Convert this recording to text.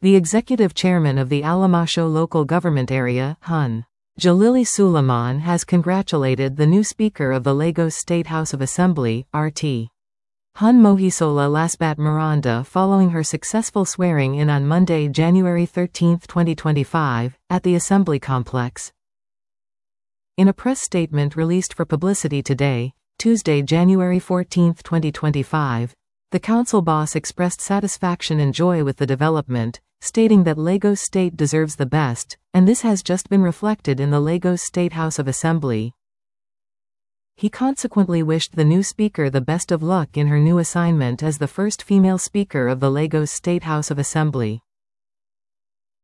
The executive chairman of the Alamasho Local Government Area, Hun. Jalili Suleiman, has congratulated the new Speaker of the Lagos State House of Assembly, RT. Hun Mohisola Lasbat Miranda, following her successful swearing-in on Monday, January 13, 2025, at the Assembly Complex. In a press statement released for publicity today, Tuesday, January 14, 2025, the council boss expressed satisfaction and joy with the development, stating that Lagos State deserves the best, and this has just been reflected in the Lagos State House of Assembly. He consequently wished the new Speaker the best of luck in her new assignment as the first female Speaker of the Lagos State House of Assembly.